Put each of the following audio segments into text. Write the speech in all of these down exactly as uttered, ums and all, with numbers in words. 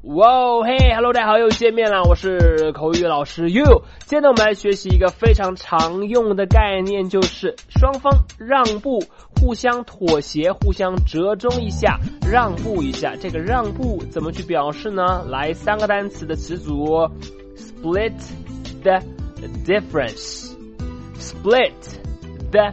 哇嘿 ，Hello， 大家好，又见面了，我是口语老师 You。今天呢，我们来学习一个非常常用的概念，就是双方让步，互相妥协，互相折中一下，让步一下。这个让步怎么去表示呢？来，三个单词的词组 ：split the difference，split the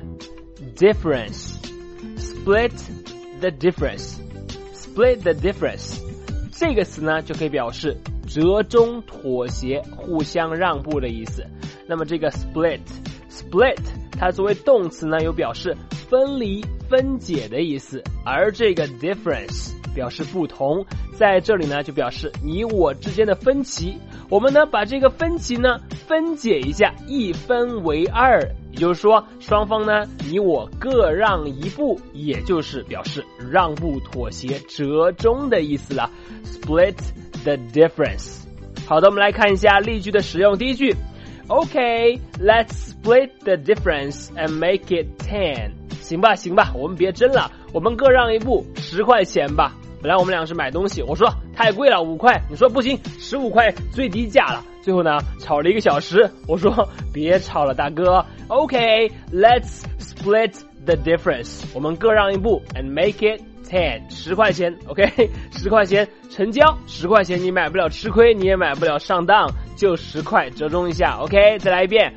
difference，split the difference，split the difference。这个词呢就可以表示折中、妥协、互相让步的意思。那么这个 split split 它作为动词呢有表示分离、分解的意思，而这个 difference 表示不同，在这里呢就表示你我之间的分歧。我们呢把这个分歧呢分解一下，一分为二，也就是说双方呢你我各让一步，也就是表示让步、妥协、折中的意思了。 Split the difference。 好的，我们来看一下例句的使用。第一句 OK, let's split the difference and make it ten。 行吧行吧，我们别争了，我们各让一步，十块钱吧。本来我们俩是买东西，我说太贵了五块，你说不行，十五块最低价了。最后呢吵了一个小时，我说别吵了大哥。 OK, let's split the difference， 我们各让一步 and make it ten， 十块钱 OK， 十块钱成交，十块钱你买不了吃亏，你也买不了上当，就十块折中一下 OK。 再来一遍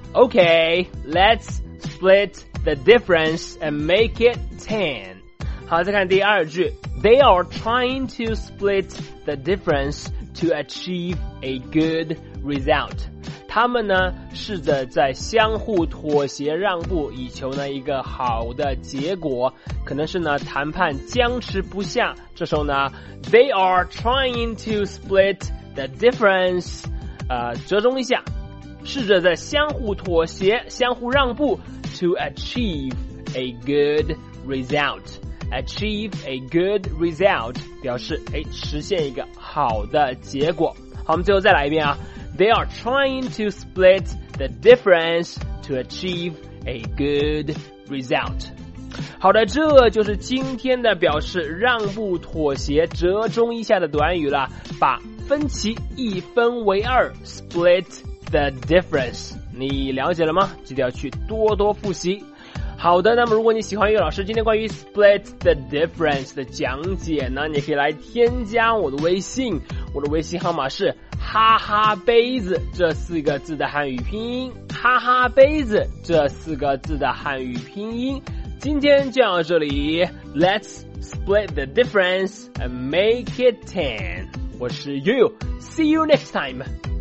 OK, let's split the difference and make it ten。 好，再看第二句 They are trying to split the difference to achieve a good result。 他们呢试着在相互妥协让步，以求呢一个好的结果，可能是呢谈判僵持不下，这时候呢 They are trying to split the difference， 呃折中一下，试着在相互妥协，相互让步 to achieve a good result。Achieve a good result 表示诶实现一个好的结果。好，我们最后再来一遍啊 They are trying to split the difference to achieve a good result。 好的，这就是今天的表示让步、妥协、折中一下的短语了，把分歧一分为二 Split the difference。 你了解了吗？记得要去多多复习。好的，那么如果你喜欢岳老师今天关于 split the difference 的讲解呢，你可以来添加我的微信，我的微信号码是哈哈杯子这四个字的汉语拼音，哈哈杯子这四个字的汉语拼音。今天就到这里 Let's split the difference and make it ten。 我是 You， See you next time。